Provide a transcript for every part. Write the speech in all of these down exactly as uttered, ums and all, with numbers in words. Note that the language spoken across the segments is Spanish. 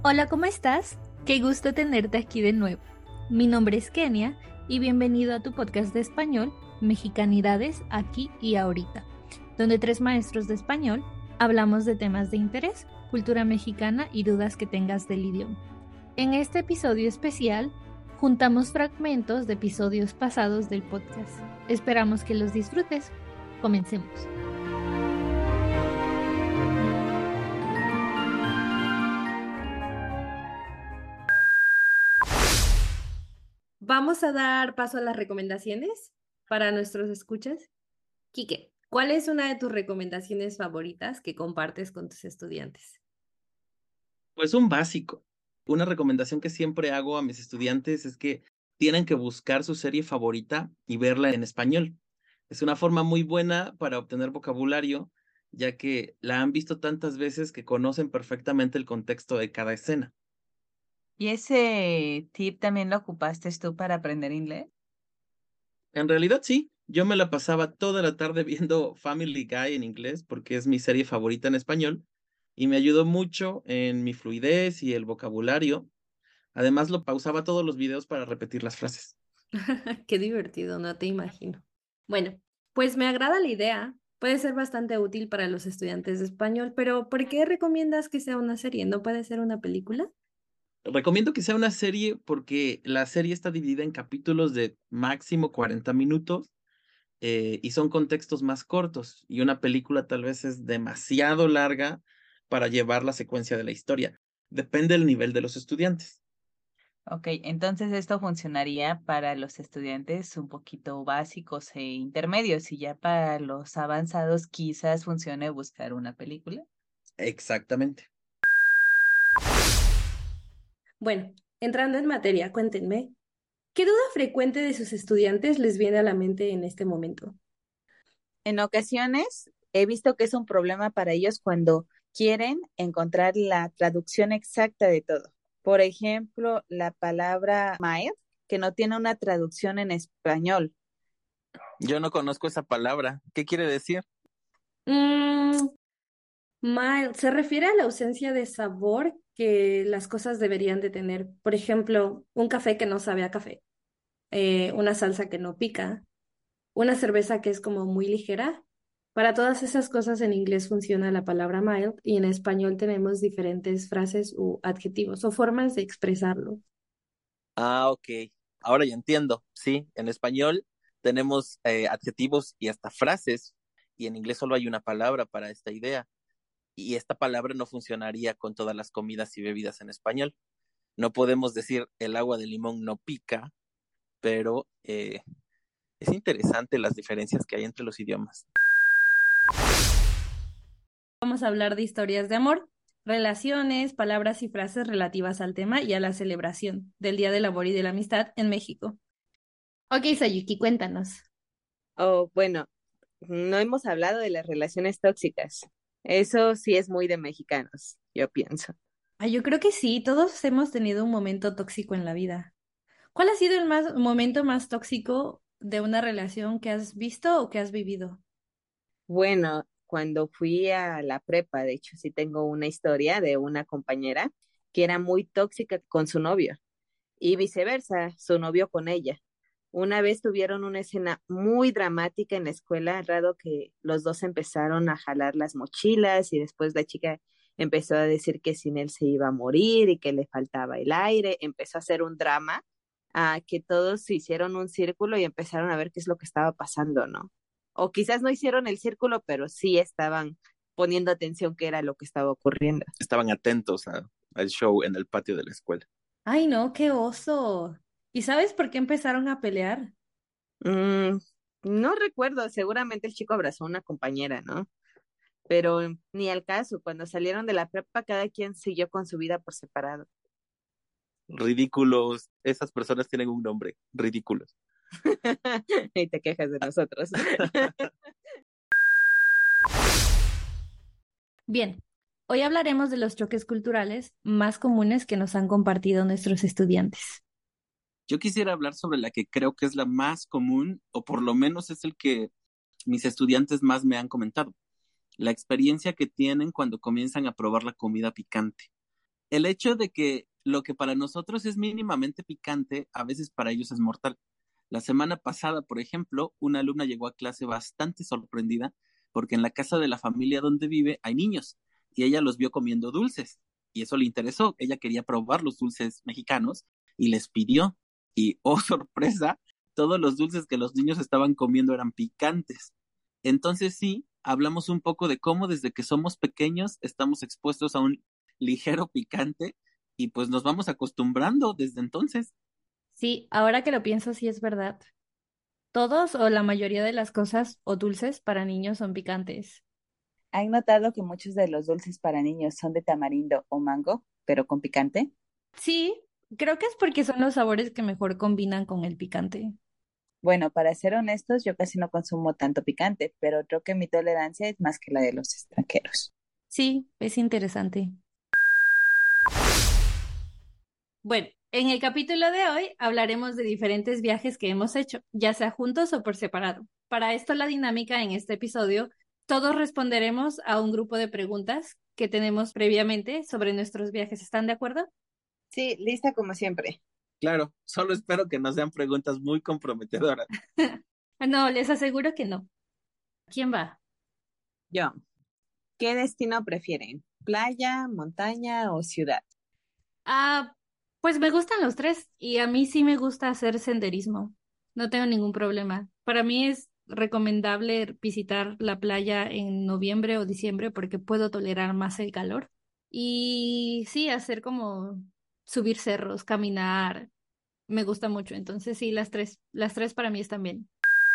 Hola, ¿cómo estás? Qué gusto tenerte aquí de nuevo. Mi nombre es Kenia y bienvenido a tu podcast de español, Mexicanidades aquí y ahorita, donde tres maestros de español hablamos de temas de interés, cultura mexicana y dudas que tengas del idioma. En este episodio especial, juntamos fragmentos de episodios pasados del podcast. Esperamos que los disfrutes. Comencemos. Vamos a dar paso a las recomendaciones para nuestros escuchas. Quique, ¿cuál es una de tus recomendaciones favoritas que compartes con tus estudiantes? Pues un básico. Una recomendación que siempre hago a mis estudiantes es que tienen que buscar su serie favorita y verla en español. Es una forma muy buena para obtener vocabulario, ya que la han visto tantas veces que conocen perfectamente el contexto de cada escena. ¿Y ese tip también lo ocupaste tú para aprender inglés? En realidad sí, yo me la pasaba toda la tarde viendo Family Guy en inglés porque es mi serie favorita en español y me ayudó mucho en mi fluidez y el vocabulario. Además, lo pausaba todos los videos para repetir las frases. Qué divertido, no te imagino. Bueno, pues me agrada la idea. Puede ser bastante útil para los estudiantes de español, pero ¿por qué recomiendas que sea una serie? ¿No puede ser una película? Recomiendo que sea una serie porque la serie está dividida en capítulos de máximo cuarenta minutos eh, y son contextos más cortos. Y una película tal vez es demasiado larga para llevar la secuencia de la historia. Depende del nivel de los estudiantes. Ok, entonces esto funcionaría para los estudiantes un poquito básicos e intermedios y ya para los avanzados quizás funcione buscar una película. Exactamente. Bueno, entrando en materia, cuéntenme, ¿qué duda frecuente de sus estudiantes les viene a la mente en este momento? En ocasiones he visto que es un problema para ellos cuando quieren encontrar la traducción exacta de todo. Por ejemplo, la palabra mild, que no tiene una traducción en español. Yo no conozco esa palabra. ¿Qué quiere decir? Mm, mild, se refiere a la ausencia de sabor que las cosas deberían de tener. Por ejemplo, un café que no sabe a café, eh, una salsa que no pica, una cerveza que es como muy ligera. Para todas esas cosas en inglés funciona la palabra mild y en español tenemos diferentes frases u adjetivos o formas de expresarlo. Ah, ok. Ahora ya entiendo. Sí, en español tenemos eh, adjetivos y hasta frases, y en inglés solo hay una palabra para esta idea. Y esta palabra no funcionaría con todas las comidas y bebidas en español. No podemos decir el agua de limón no pica, pero eh, es interesante las diferencias que hay entre los idiomas. Vamos a hablar de historias de amor, relaciones, palabras y frases relativas al tema y a la celebración del Día del Amor y de la Amistad en México. Ok, Sayuki, cuéntanos. O bueno, no hemos hablado de las relaciones tóxicas. Eso sí es muy de mexicanos, yo pienso. Ah, yo creo que sí, todos hemos tenido un momento tóxico en la vida. ¿Cuál ha sido el más, momento más tóxico de una relación que has visto o que has vivido? Bueno, cuando fui a la prepa, de hecho, sí tengo una historia de una compañera que era muy tóxica con su novio y viceversa, su novio con ella. Una vez tuvieron una escena muy dramática en la escuela, raro que los dos empezaron a jalar las mochilas y después la chica empezó a decir que sin él se iba a morir y que le faltaba el aire, empezó a hacer un drama, a que todos se hicieron un círculo y empezaron a ver qué es lo que estaba pasando, ¿no? O quizás no hicieron el círculo, pero sí estaban poniendo atención qué era lo que estaba ocurriendo. Estaban atentos a- al show en el patio de la escuela. Ay, no, qué oso. ¿Y sabes por qué empezaron a pelear? Mm, no recuerdo, seguramente el chico abrazó a una compañera, ¿no? Pero ni al caso, cuando salieron de la prepa, cada quien siguió con su vida por separado. Ridículos. Esas personas tienen un nombre. Ridículos. Y te quejas de nosotros. Bien, hoy hablaremos de los choques culturales más comunes que nos han compartido nuestros estudiantes. Yo quisiera hablar sobre la que creo que es la más común, o por lo menos es el que mis estudiantes más me han comentado. La experiencia que tienen cuando comienzan a probar la comida picante. El hecho de que lo que para nosotros es mínimamente picante, a veces para ellos es mortal. La semana pasada, por ejemplo, una alumna llegó a clase bastante sorprendida porque en la casa de la familia donde vive hay niños y ella los vio comiendo dulces y eso le interesó. Ella quería probar los dulces mexicanos y les pidió y, oh sorpresa, todos los dulces que los niños estaban comiendo eran picantes. Entonces sí, hablamos un poco de cómo desde que somos pequeños estamos expuestos a un ligero picante y pues nos vamos acostumbrando desde entonces. Sí, ahora que lo pienso, sí es verdad. Todos o la mayoría de las cosas o dulces para niños son picantes. ¿Han notado que muchos de los dulces para niños son de tamarindo o mango, pero con picante? Sí, creo que es porque son los sabores que mejor combinan con el picante. Bueno, para ser honestos, yo casi no consumo tanto picante, pero creo que mi tolerancia es más que la de los extranjeros. Sí, es interesante. Bueno, en el capítulo de hoy hablaremos de diferentes viajes que hemos hecho, ya sea juntos o por separado. Para esto, la dinámica en este episodio, todos responderemos a un grupo de preguntas que tenemos previamente sobre nuestros viajes. ¿Están de acuerdo? Sí, lista como siempre. Claro, solo espero que no sean preguntas muy comprometedoras. No, les aseguro que no. ¿Quién va? Yo, ¿qué destino prefieren? ¿Playa, montaña o ciudad? Ah, pues me gustan los tres y a mí sí me gusta hacer senderismo. No tengo ningún problema. Para mí es recomendable visitar la playa en noviembre o diciembre porque puedo tolerar más el calor. Y sí, hacer como subir cerros, caminar, me gusta mucho. Entonces sí, las tres, las tres para mí están bien.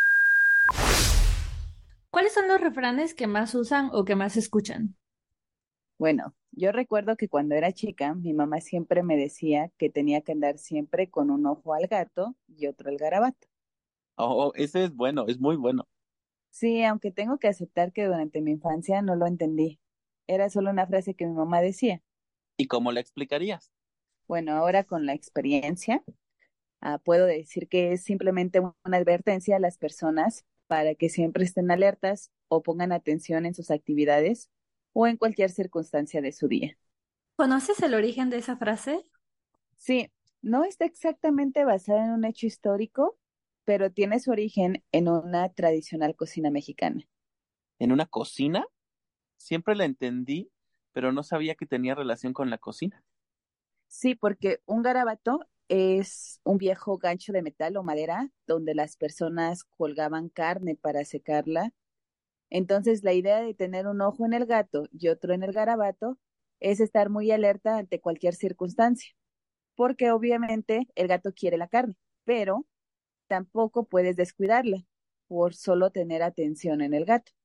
¿Cuáles son los refranes que más usan o que más escuchan? Bueno, yo recuerdo que cuando era chica, mi mamá siempre me decía que tenía que andar siempre con un ojo al gato y otro al garabato. Oh, ese es bueno, es muy bueno. Sí, aunque tengo que aceptar que durante mi infancia no lo entendí. Era solo una frase que mi mamá decía. ¿Y cómo le explicarías? Bueno, ahora con la experiencia, ah, puedo decir que es simplemente una advertencia a las personas para que siempre estén alertas o pongan atención en sus actividades o en cualquier circunstancia de su día. ¿Conoces el origen de esa frase? Sí, no está exactamente basada en un hecho histórico, pero tiene su origen en una tradicional cocina mexicana. ¿En una cocina? Siempre la entendí, pero no sabía que tenía relación con la cocina. Sí, porque un garabato es un viejo gancho de metal o madera donde las personas colgaban carne para secarla. Entonces, la idea de tener un ojo en el gato y otro en el garabato es estar muy alerta ante cualquier circunstancia, porque obviamente el gato quiere la carne, pero tampoco puedes descuidarla por solo tener atención en el gato.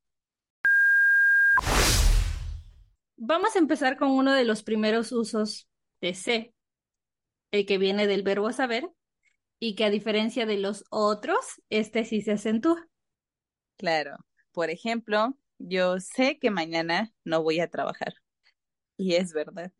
Vamos a empezar con uno de los primeros usos de sé, el que viene del verbo saber, y que a diferencia de los otros, este sí se acentúa. Claro, por ejemplo, yo sé que mañana no voy a trabajar y es verdad.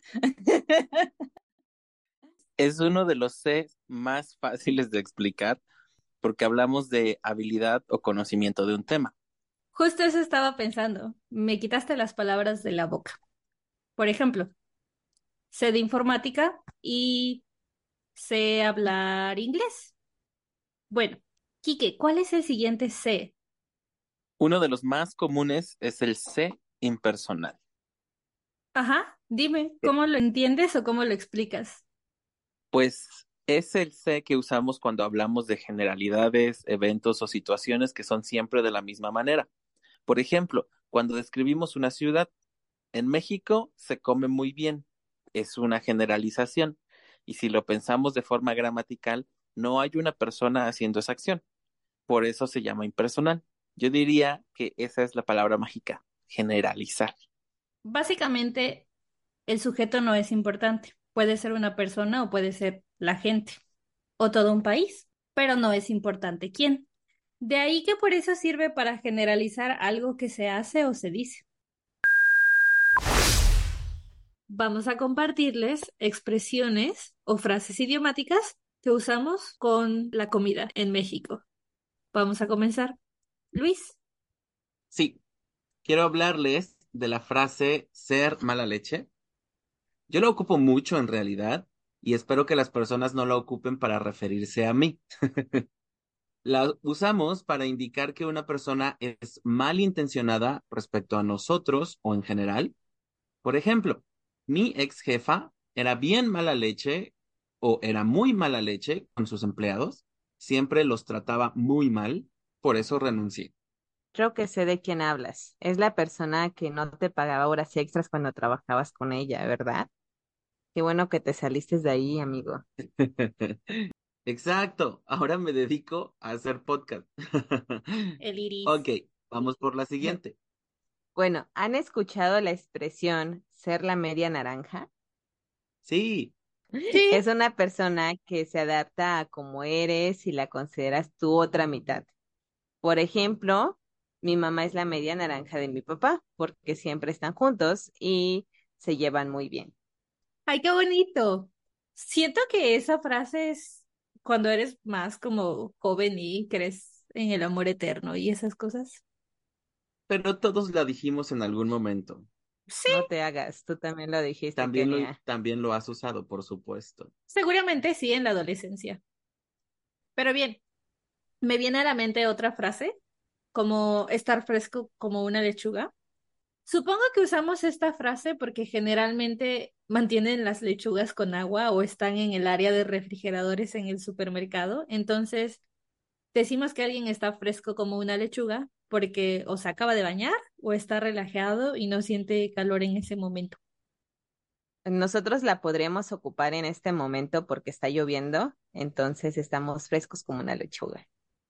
Es uno de los C más fáciles de explicar porque hablamos de habilidad o conocimiento de un tema. Justo eso estaba pensando. Me quitaste las palabras de la boca. Por ejemplo, sé de informática y sé hablar inglés. Bueno, Quique, ¿cuál es el siguiente C? Uno de los más comunes es el C impersonal. Ajá, dime, ¿cómo lo entiendes o cómo lo explicas? Pues es el C que usamos cuando hablamos de generalidades, eventos o situaciones que son siempre de la misma manera. Por ejemplo, cuando describimos una ciudad, en México se come muy bien. Es una generalización. Y si lo pensamos de forma gramatical, no hay una persona haciendo esa acción. Por eso se llama impersonal. Yo diría que esa es la palabra mágica, generalizar. Básicamente, el sujeto no es importante. Puede ser una persona o puede ser la gente o todo un país, pero no es importante quién. De ahí que por eso sirve para generalizar algo que se hace o se dice. Vamos a compartirles expresiones o frases idiomáticas que usamos con la comida en México. Vamos a comenzar. Luis, Sí, quiero hablarles de la frase ser mala leche. Yo lo ocupo mucho en realidad y espero que las personas no lo ocupen para referirse a mí. La usamos para indicar que una persona es malintencionada respecto a nosotros o en general. Por ejemplo, mi ex jefa era bien mala leche o era muy mala leche con sus empleados. Siempre los trataba muy mal, por eso renuncié. Creo que sé de quién hablas. Es la persona que no te pagaba horas extras cuando trabajabas con ella, ¿verdad? Qué bueno que te saliste de ahí, amigo. Exacto, ahora me dedico a hacer podcast. El iris. Ok, vamos por la siguiente. Bueno, ¿han escuchado la expresión ser la media naranja? Sí, Sí. Es una persona que se adapta a cómo eres y la consideras tu otra mitad. Por ejemplo, mi mamá es la media naranja de mi papá porque siempre están juntos y se llevan muy bien. Ay, qué bonito. Siento que esa frase es cuando eres más como joven y crees en el amor eterno y esas cosas. pero todos la dijimos en algún momento. Sí, No te hagas, tú también lo dijiste, También lo, Kenia. también lo has usado, por supuesto. seguramente sí en la adolescencia. Pero bien, me viene a la mente otra frase, como estar fresco como una lechuga. Supongo que usamos esta frase porque generalmente mantienen las lechugas con agua o están en el área de refrigeradores en el supermercado. Entonces, decimos que alguien está fresco como una lechuga porque o se acaba de bañar o está relajado y no siente calor en ese momento. Nosotros la podríamos ocupar en este momento porque está lloviendo, entonces estamos frescos como una lechuga.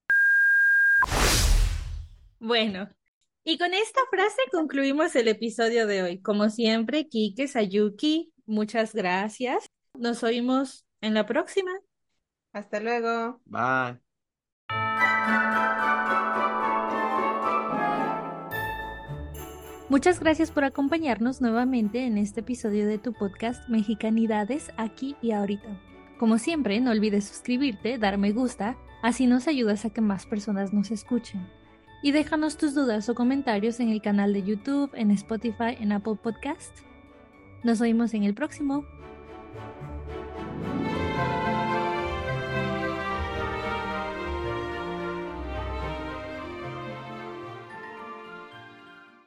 Bueno, y con esta frase concluimos el episodio de hoy. Como siempre, Kike, Sayuki, muchas gracias. Nos oímos en la próxima. Hasta luego. Bye. Muchas gracias por acompañarnos nuevamente en este episodio de tu podcast Mexicanidades aquí y ahorita. Como siempre, no olvides suscribirte, dar me gusta, así nos ayudas a que más personas nos escuchen. Y déjanos tus dudas o comentarios en el canal de YouTube, en Spotify, en Apple Podcast. Nos oímos en el próximo.